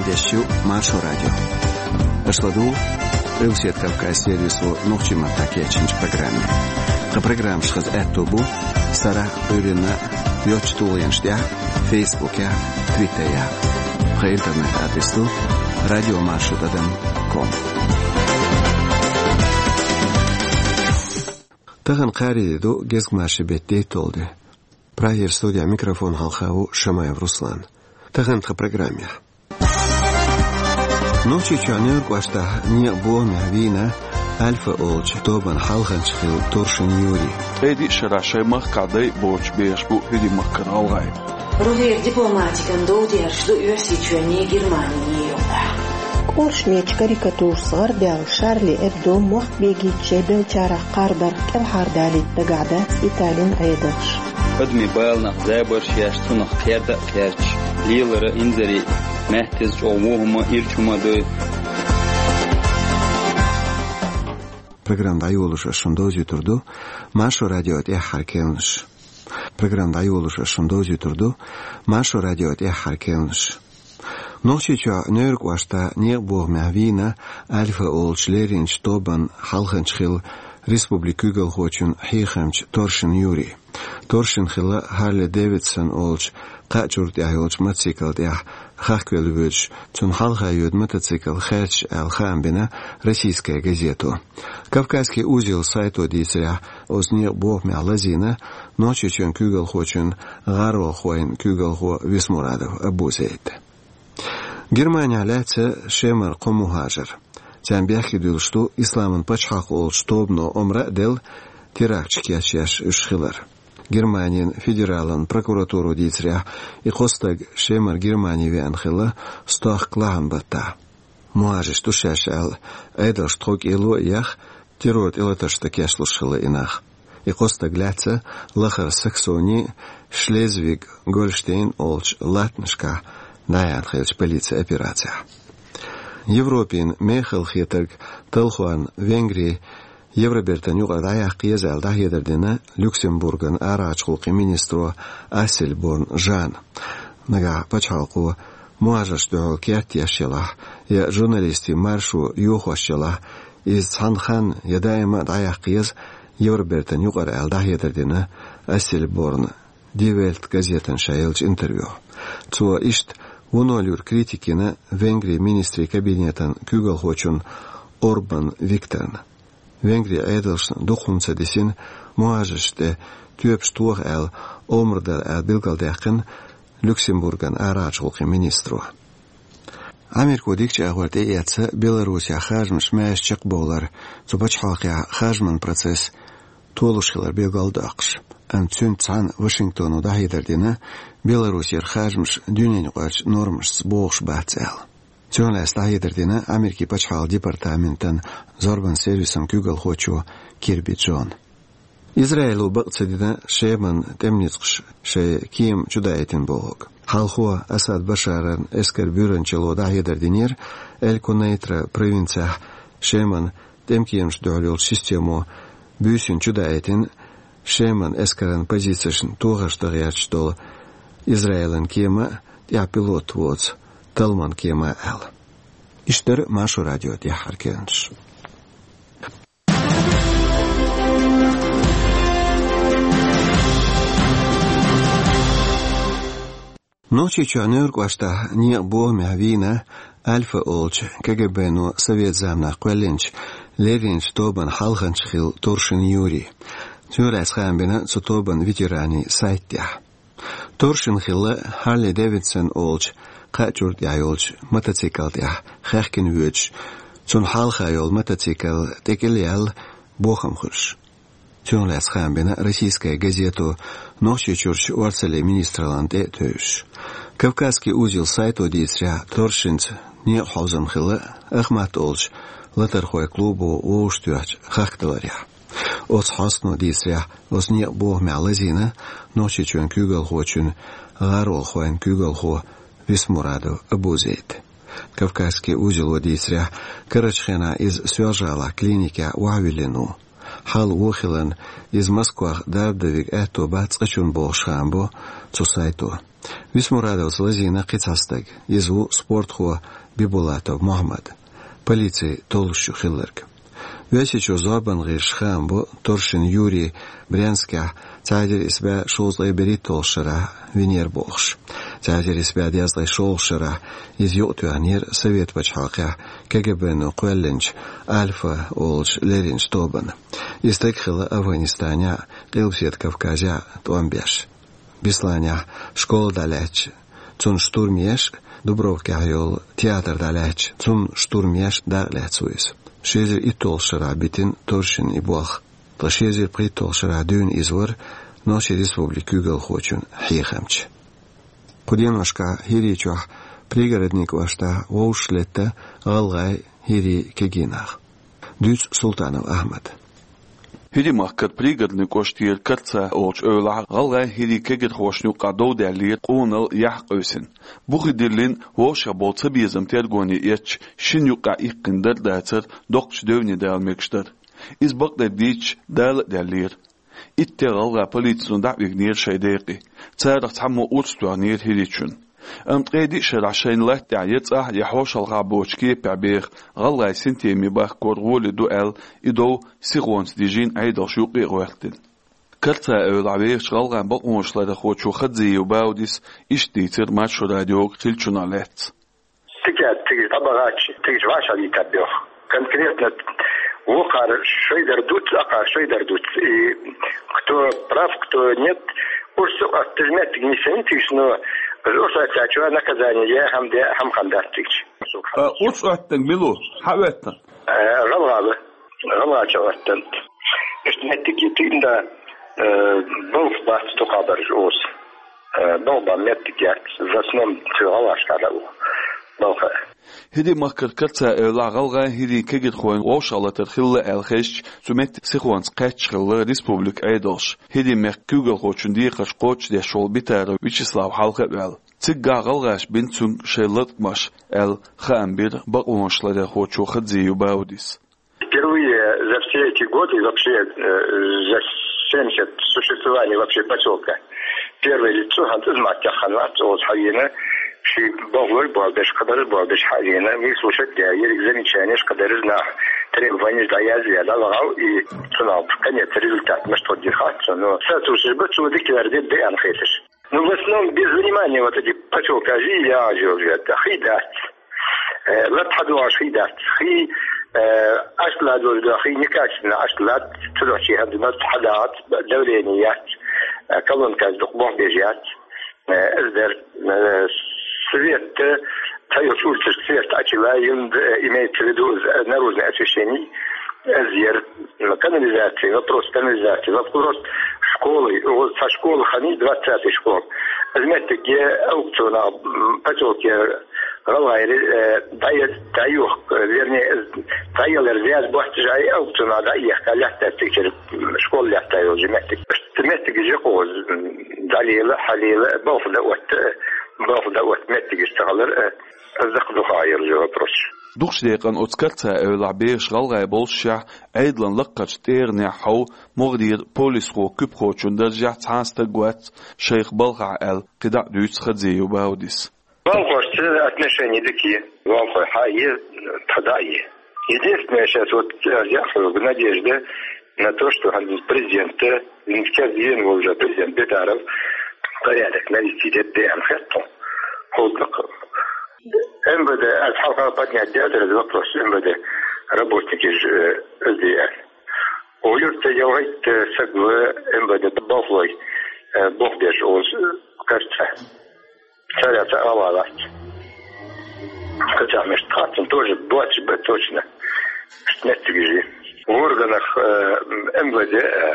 дещу Маршо радио. Ашладу Русет Кавказ сервису нухчима такечинч программе. Программ шхаз этубу сара урина йочтуляншдя Фейсбуке, Твиттере. По интернет-адресу radiomarshrut.com. Таган қариду гезгмаши беттей толды. Прагер студия микрофон халхаву Шамаев Руслан. Таган ха программе. Ночи чанер квашта не боме вина Альфа Олч тобан халханчхил Торшин Юри. Эди шарашай махкадей боч бешбу эди махканалгай. Рувер дипломатикан доудершду Юрсичуане Германии йода. Колшмеч карикатур сарбял Шарли Эбдо мохбеги чебел чара кардар кевхардалит дагада Италин айдаш. Адми байлнах зайбарш яштунах керда керч. Лилара инзари мехтез жомухума ирчумадой. Программа Юлуша Шундози Турду, Машу радио те Харкенш. Программа Юлуша Шундози Турду, Машу радио те Харкенш. Ночича нерквашта не бог мявина Альфа Олчлеринч Тобан Халханчхил Республикугал хочун Хихамч Торшин Юри. Торшин хила Харле Дэвидсон Олч Качурт Яхолч Мацикл Ях Хахквелвич Цун Халхаюд Мотоцикл Херч Алхамбина Российская газету. Кавказский узел сайту дисря озне бог мялазина ночичен кюгал хочун Гарвал Хоин кюгал хо Висмурадов Абузейт. Германия ляца шемар комухажер. Тямбяхи дил что исламын пачхак ол штобно омра дел теракчки ачаш ушхилар. Германиян федералын прокуратуру дицря и хостаг шемар Германии вянхила стах клахан бата. Муажиш тушашал эдл штрок ило ях террор илаташта кяшлушхила инах. И хостаг ляца лахар Саксони Шлезвиг Гольштейн олч латншка Наянхелч полиция операция. Европин Мехал Хетерг Талхуан Венгрии Евробертанюга Даяк Езал Дахедердина Люксембурган Арачхулки министру Ассельборн Жан. Нага Пачалку Муажаштуал Кертияшелах я журналисти Маршу Юхошелах из Цанхан Ядаема Даяк Ез Евробертанюга Дахедердина Ассельборн Дивельт газетан шаелч интервью. Цуа ишт Вонолюр критикина Венгрии министри кабинетан кюгал хочун Орбан Викторн. Венгрия эдалш духунца десин муажеште тюбштух эл омрдал эл билгалдяхын Люксембурган арачулхи министру. Америку дикче агвард эйятса Белоруссия хажмш мэшчик болар цубачхалхя хажман процесс толушхилар билгалдакш. Цун цан Вашингтону дахидердина Белоруссия хажмш дюнен гач нормш бохш бацел. Цунлас дахидердина Америки пачхал департаментан зорбан сервисом кюгал хочу Кирби Джон. Израилу бакцедина шеман темницкш ше ким чудаетин бог. Халхуа Асад Башаран эскер бюренчело дахидердинер эль конейтра провинция шеман темкиемш долил систему бюсин чудаетин Шеман эскаран позицияшн тугаштагыяч что Израилен кема я пилот воц Талман кема эл. Иштер Машу радио я Харкенш. Ночи чанер квашта не боме вина Альфа Олч КГБ Совет замна Квеленч Леринч Тобан Халханчхил Торшин Юри. Тюрас хамбина цутобан ветерани сайтя. Торшин хилла Харли Дэвидсон олч качурт яйолч мотоциклтя хахкин вüç цун халхайол мотоцикл текелял бохамхуш. Тюрас хамбина Российская газету ночи чурч варцеле министрланде төш. Кавказский узел сайту дисря Торшинц не хаузам хилла Ахмат олч латархой клубу оштюач хахталаря. От хасно дисря осне бог мялазина ночи чун кюгал хочун гарол хоен кюгал хо Висмурадов Абузейт. Кавказский узел дисря Карачхена из Сюажала клиники Уавилину. حال وخلن إز مسكوا دابدويك أتو بات قشون بوشخامبو تصايتو ويس مرادو زلزينا قيتاستك يزو سبورت خو بيبولاتو محمد полиции толщу хиллерк. Весичу забан гишхамбо торшин Юрий Брянских цадер себя шолзлай бери толшера венер бохш. Цадер себя дязлай шолшера из йотуанир совет бачхака КГБ Куэлленч Альфа Олж Леринч Тобан. Истекхила Афганистане Килсет Кавказя Туамбеш. Бисланя школа далеч. Цун штурмеш Дубровка йол театр далеч. Цун штурмеш далецуис. Шезер и толшера битин торшин и буах. Ташезер при толшера дюн извор нашей республики Югал хочун хихамч. Кудемашка хиричуах пригородник вашта воушлетта галгай хири кегинах. Дюц Султанов Ахмад. Hidi makkat prigedni kostier katsa olch öla galga hidi keged hoshnu qado dalir qonal yahqösin. Bu gidirlin wosha bolsa bizam tergoni ech shinyuqa iqindar datsar doqch dövni dalmekshtar. Iz baqda dich dal dalir. Itte galga politsun da'vignir shaydeqi. Tsaraq tammo utstwanir hidichun. أمتقيدي شرعشين الله تعيطه يحوش الغابوشكي بعبيخ غالله سنتيمي باخ كورغول دوال إدو سيغونس ديجين عيدل شوقي غوالتين كرتا أولعبيش غالغان بقوش لدى خوشو خدزي وباوديس إشتيتر ماتشو راديوك تلچون عليت تيجي طبغاتش تيجي واشا دي تبيخ конкретно وقار شوي دردوت أقار شوي دردوت кто прав, кто нет урсу аттежмет гнисенитиш но الأسرة تشوى نكذانية هم خنداتيش. أسرة ملو حواتن. غلغة شواتن. إشتمتكي تيندا بوف بات تقابر جوز. بوبا متكيات زسنم تغلاش كارو. بوفا. هدي مكر كرتا لغلغة هدي كجد خوين وشالة ترخيل الخش سمت سخوانس قاتش خل ريسبوبليك ايدوش هدي مكوغل خوشن دي قشقوش دي شول بيتار ويتشسلاو حلقة وال تيغا غلغاش بنتون شيلت ماش خامبير بقومش لدى خوشو خدزي وباوديس. Впервые за все эти годы, вообще за 70 существования вообще поселка, первое лицо Хантызмат Яханат от Хайена في بغل بابش قدر بابش حاليا ميسوشت داير замечаниеш قدر знах требования дая زيادة لغاو и صناب كانت результат مش توديخات но сатушибы чудикерде бян хетиш ну в основном без внимания вот эти поселка жили ажиот хидат латхадуаш хидат хи أشلاد والداخل نكاشنا أشلاد تروحي هذا حدات دولينيات كلون كاز دقبوح بيجيات أزدر سويت تايو شول تشتيت أشلا يند إيميت تريدوز نروز نأسيشيني أزير канализация вопрос канализации вопрос школы вот со школы хани 20 школ знаете где аукциона поселке Галайри даю вернее таялер вяз бахтижай аукциона да ехал лятатикер школ лятаю знаете где коз далила халила باخذ متى يشتغل الزقدو خاير جو بروش دوخش ديقان اوتسكرتا اولعبيش غالغاي بولشا ايدلن لقاش تيرني حو مغدير بوليس خو كوب خوچون درجه تانستا غوات شيخ بلغا ال قدا دويس خدزي وباوديس والله отношения такие والله حي تداي единственное сейчас вот я в надежде на то что президент Минская уже президент Бетаров порядок навести ДДМ хэтто холдок МВД الحلقة поднять этот вопрос МВД работники СДР ويرت يوعد سقوى МВД بافلوي بوخدش اوز кажется ثلاثة أوالات хотя между хатом тоже больше бы точно нестыгижи в органах МВД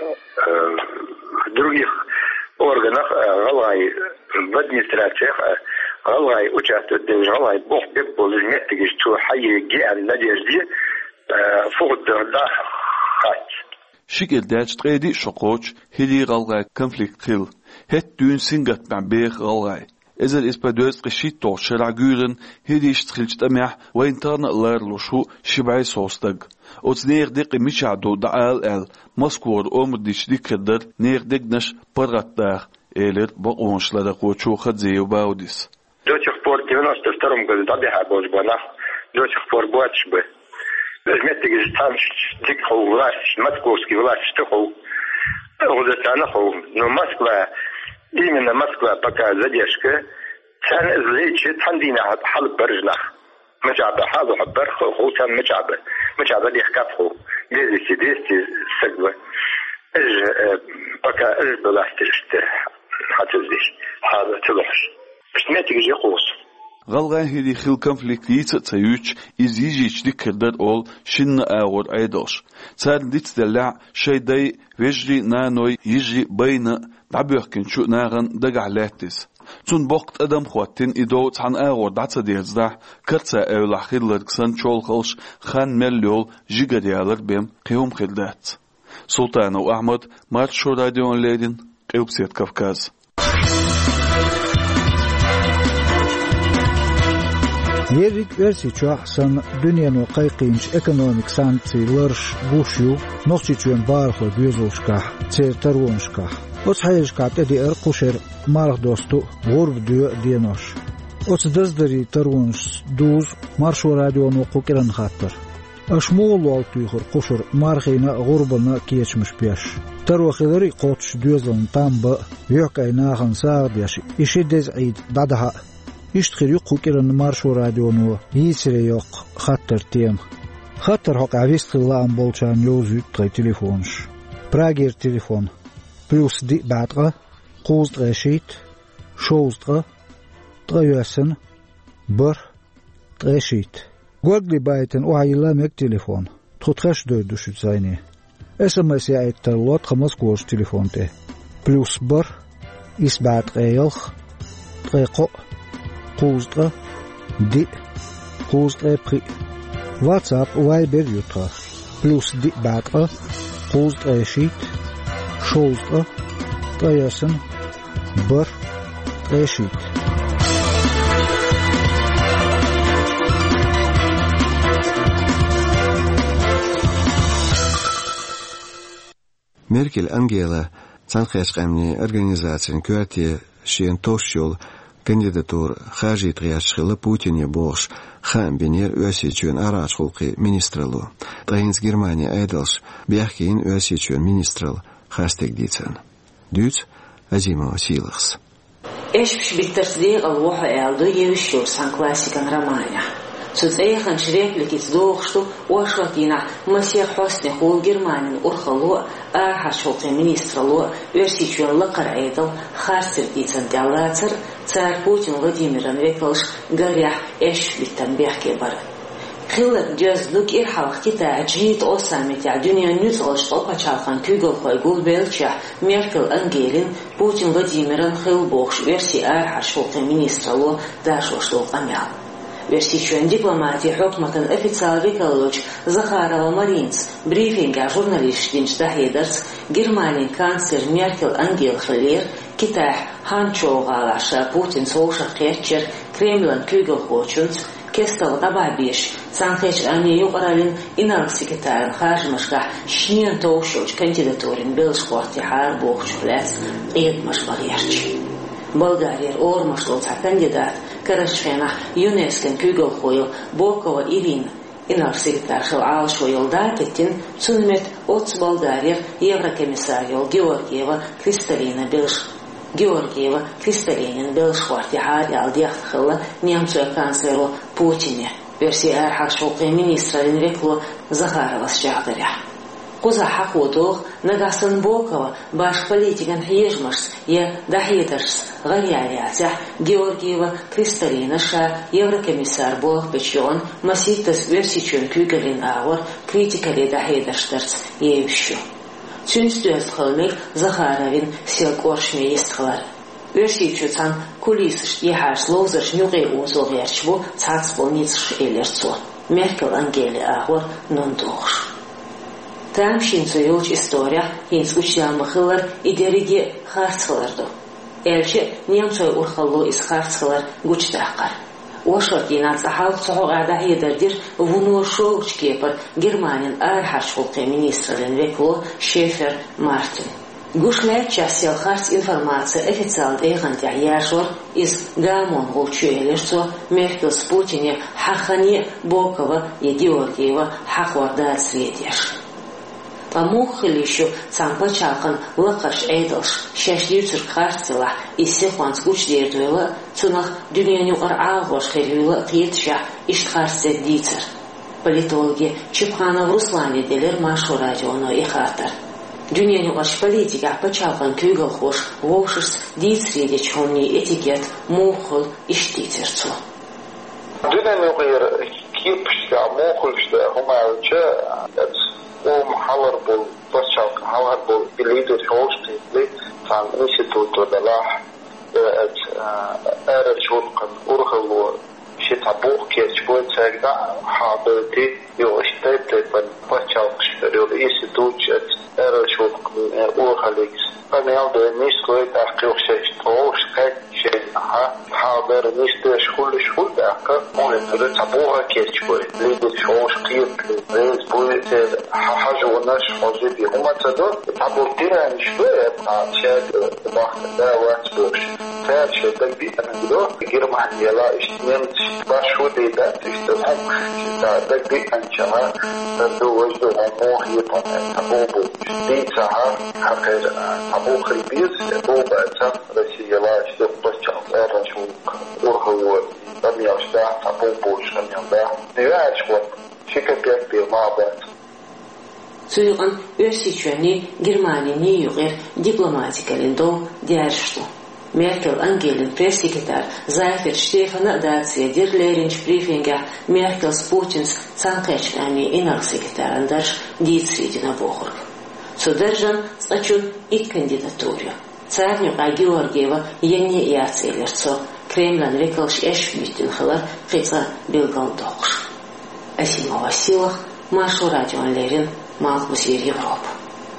в других органах Галай в администрациях Галай участвует в Галай бог бег более тыгиш что хайе геан надежде фуд да хат شكل داج تقيدي شقوش هدي غلغاي كونفليكت خيل هت دون سنغت مع بيخ غلغاي إذا الإسبادوز قشيت طول شرع جورن هديش تخلج تمح وإنترنا لار لشو شبعي صوستق وتنير دق مشعدو دعال مسكور أمديش ديك كدر نير دقنش برغت داخ إيلر بقونش لدقو تشوخت زيو باوديس دوتش خبور 92 قد طبيعة بوجبنا دوتش خبور بواتش به لازمتك جتامش ديك خو ولاش ماتكوسكي ولاش تخو غزتانا خو نو Москва именно Москва пока задержка كان زليتش تندينا حل برجناخ مجابة حالو حبر خو كان مجابة دي خكافخو ديستي سقوة пока بلاسترشت حتزديش هذا تلوحش مش نتيجة قوس غلغان هيدي خيل كونفليكت تسيوش إزيجيش دي كردر أول شن آور أيدوش تسال ديت دلع شي داي ويجري نانوي يجري بين دعبيوكن شو ناغن دقع لاتس تون بوقت أدم خواتين إدو تحن آور دعتا ديزدح كرتا أولا خيلر كسان شول خلش خان مليول جيجا ديالر بيم قيوم خيلدات سلطان وأحمد مارشو راديون ليدين قيوبسيت كافكاز يريك ارسي تشاحسن دنيا نو قيقينش ايكونوميك سانكسي لرش بوشيو نوخشي تشوين بارخو بيوزوشكاح تسير تروونشكاح وصحيشكاح تدي ارقوشر مارخ دوستو غورب ديو دينوش وصدزدري تروونش دوز مارشو راديو نوقو كيران خاطر اشمول والتويخر قوشر مارخينا غوربنا كيش مش بيش ترو خيري قوتش دوزلن تامبا يوك ايناخن سارديش يشدز عيد بعدها يشتخير يقو كيران مارشو راديو نو يسري يوق خطر تيم خطر حق عويست الله ام بولشان يوزو تغي تليفونش براغير تليفون بلوس دي بعدغا قوز غشيت شوزدغا تغيوسن بر تغشيت قوغلي بايتن وعيلا ميك تليفون تخش دو دوشت زيني SMS يا اكترلوت خمس قوش تليفون تي بلوس بر إسبعت غيلخ تغيقو قوزدغا دي قوزدغا بري واتساب وايبر يوترا بلوس دي بعدغا قوزدغا شيت شوزدغا تغيوسن بر تغيشيت Merkel Angela Цанхешкамни организациин куати шиен тошшол кандидатур хажит ряшхила Путине бош хан бинер өсичүн арач хулкы министрлу. Тайнс Германия айдалш бяхкин өсичүн министрл хастек дицен. Дюц Азимова силахс. Эшпш биттерсдег алвоха элду евишур сан классикан романя. Цуцейхан шрепликиц доохшту уашватина масир хосне хул Германин урхалу архашолты министрлу өрсичуэн лакар айдал хастер дицен дялацер царь Путин Владимир Анвекович горях эшплиттан бяхке бар. خلت جزدك إرحاق كتا جيت أوسامت دنيا نتغش طبعا شالخان كيغل خيقول بيلتشح ميركل أنجيلين بوتين غديميران خيل بوخش ويرسي أرحش فوقت مينيسترالو داشوش لوق أميال ويرسي شوين ديبلوماتي حكمة أفيتسال ريكالوش زخارة ومارينز بريفينغا جورناليش دينش داهيدرز جرماني كانسلر ميركل أنجيل خلير كتاح هانشو غالاشا بوتين سوشا خيرتشر كريملان كيغل خوشنت كستل طبعبيش سانخيش أني يقرألين إنارك سكتارن خارج مشكح شنين توشوش كانديداتورين بيلش خواتي حار بوخش بلاس إيد مشغليرش بلغارير أور مشغلتها كانديدات كرشفينا يونسكن كيغل خويل بوكوا إيرين إنارك سكتار خل عالشو يلداتتين تنمت أوتس بلغارير يورокомиссарيول Георгиева Кристалинин Белшхварти Хари Алдиахт Хилла немцу канцлеру Путине версия архашулкы министралин векло Захарова с Жагдаря. Куза хакудух Нагасан Бокова баш политикан хижмаш я дахидарс галярия Георгиева Кристалинаша еврокомиссар Бог Печон маситас версичун кюгалин аур критикали дахидарштерс евщу. Цюнстюэс хылмик Захаровин силкоршме естхлар. Версичуцан кулисыш ехаш лозыш нюгей узоғерчбу цацбол ницш элерцу. Меркел Ангели Ахур нундуғш. Там шинцу юлч история хинс учьялмы хылар идериги харцхыларду. эльше немцой урхаллу исхарцхалар гучтахкар. Ошотина цахал цохог адахидердир вуну шоучкепер Германин архашхулке министрлен векло Шефер Мартин. Гушлет часел харц информация официал эйгантя яшор из гамон гулчуэлешцо Меркел с Путине Хахани Бокова и Георгиева Хахварда средеш. Помухали еще сам почалкан лакаш эйдалш шешлюцер харцела и сехван скучдердуэла цунах дюняню арагош херюла киетша иштхарце дицер. Политологи Чепханов Руслане делер машу радионо и хартер. Дюняню аш политика почалкан кюгал хош вовшис дицредеч хонни этикет мухол иштицерцу. Дюняню кипшта мухолшта хумалча حضر بول بشاق حضر بول الليدر هوستي لي عن انستيتوت دلاح ارجولقن اورغلو شتابوق كيشبوت ساغدا حاضرتي يوشتيت بن بشاق شريول انستيتوت ارجولقن اورغليكس قنال ده نيسكوي تحقيق شيشتوش كاي شيء حاضر نيستش كل شغل اكا مونتر تابوق كيشبوت ليدر شوش قيت ريز بويت حاجوناش حوزبي هما تدور تابوتينا نشبه شاد واحد دا واتبوش تاج دبي انا دو جرمانيا لا اشتنم باشو دي دا تشتهم دبي انشا دو وجدو مو هي تابوبو دي تاع حقير تابو خريبيز بوبا تاع روسيا لا اشتو بشاق ارشو ورهو دمياشتا تابوبو شنيا نياش شيكابيك بيمابات Сүйган өсичөни Германия нейюгер дипломатикалендо дяшшту. Меркел Ангелин пресс-секретарь Зайфер Штефана Дация Дирлеринч брифинга Меркел с Путинс цанкэчками инак-секретарь Андарш Дицидина Бохург. Судержан стачун и кандидатуру. Царнюка Георгиева яне яцелерцо Кремльн векалш эшмитин хылар кыца белгалдоқш. Асимова силах Машу радион Лерин Малкусир Европа.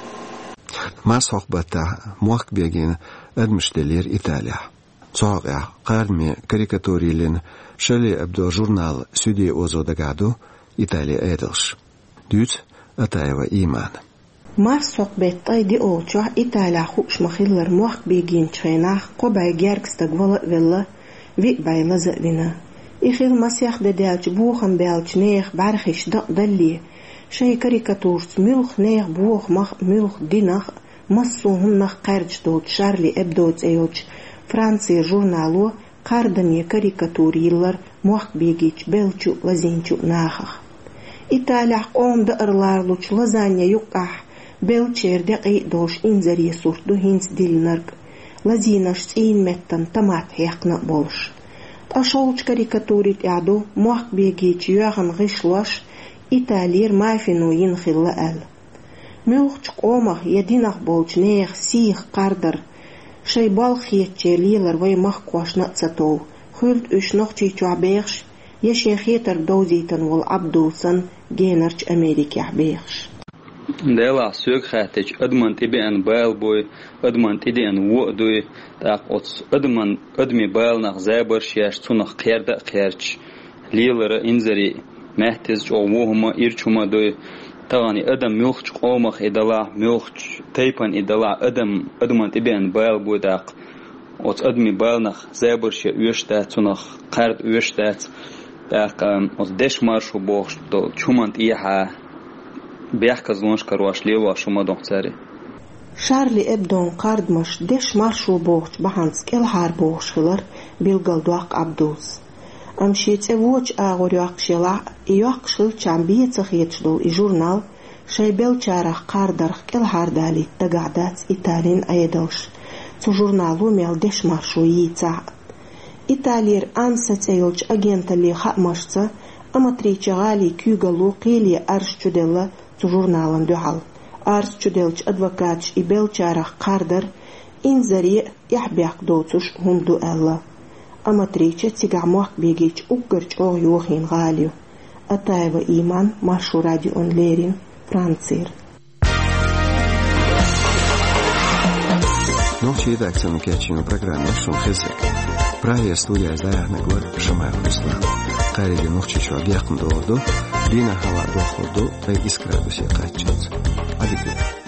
ما صحبته موقع بيجين أدمشتلير إيطاليا. صاغع قارمي كاريكاتوريلين شلي أبدو جورنال سودي أوزو دقادو إيطاليا إيدلش. دوت أتايوا إيمان. ما صحبت تايدي أوجه إيطاليا خوش مخيلر موقع بيجين تشيناخ قبعي جاركس تقولا ولا في باي لزقنا. إخيل مسيح دالج بوخم بالج نيخ بارخش دلي شي كاريكاتورس ملخ نيخ بوخ مخ ملخ دينخ مصوهم نخ قرج دوت شارلي ابدوت ايوش فرانسي جورنالو قاردني كاريكاتوريلر موخ بيجيش بلچو لزينچو ناخخ إيطاليا قوم دقرلارلوش لزانيا يقح بلچير دقي دوش انزري سورتو هينس ديلنرق لزينش سين متن تمات هيقنا بولش أشولش كاريكاتوري تعدو موخ بيجيش يوغن غشلوش إيطالير مافينو ينخل لأل ميوخش قومخ يدينخ بولش نيخ سيخ قاردر شي بالخ يتشيليلر وي مخقوش نقصتو خلت اش نقشي تعبيخش يشي خيتر دوزيتن والعبدوسن جينرش أمريكي عبيخش ديلا سوق خاتج أدمن تبين بايل بوي أدمن تدين وقدوي تاق أتس أدمي بايل نخ زابر شياش تونخ قيرد قيرش ليلر إنزري مهتز جووهما إرشوما دوي تغاني أدم ميوخش قومخ إدلا ميوخش تيبان إدلا أدمن تبين بايل بوي تاق أتس أدمي بايل نخ زابر شي ويشتات تونخ قيرد ويشتات تاق أتس دش مارشو بوخش دو چومانت إيحا بيحكى زلونش كرواش ليوا شما دونتاري شارلي ابدون قاردمش دش مارشو بوخش بحانس كل هار بوخش خلر بيلقل دوق عبدوس امشيت اووش اغور يقشلا يقشل چامبيه تخيتشدو جورنال شي بلچارخ قاردرخ كل هار دالي تقعدات ايطالين ايدلش تو جورنالو ميل دش مارشو ييتا ايطالير انسات ايلش اجنت اللي خامشتا اما تريچ غالي كيغلو قيلي ارش چودلا تو جورنالن دوحل ارش چودلچ ادوكاتش اي بلچارخ قاردر انزري يحبيق دوتش هندو الا اما تريچ تيغا موخ بيجيچ اوغرچ او يوخين غاليو اتايوا ايمان ماشو راديون ليرين فرانسير Новчий редакцию кячину программу Шум Хизик. Правия студия издая Нагор Шамаев Руслан. Кариди новчий чуак якын доорду, Дина хава доходу, Искра дусе каччат. Адибет.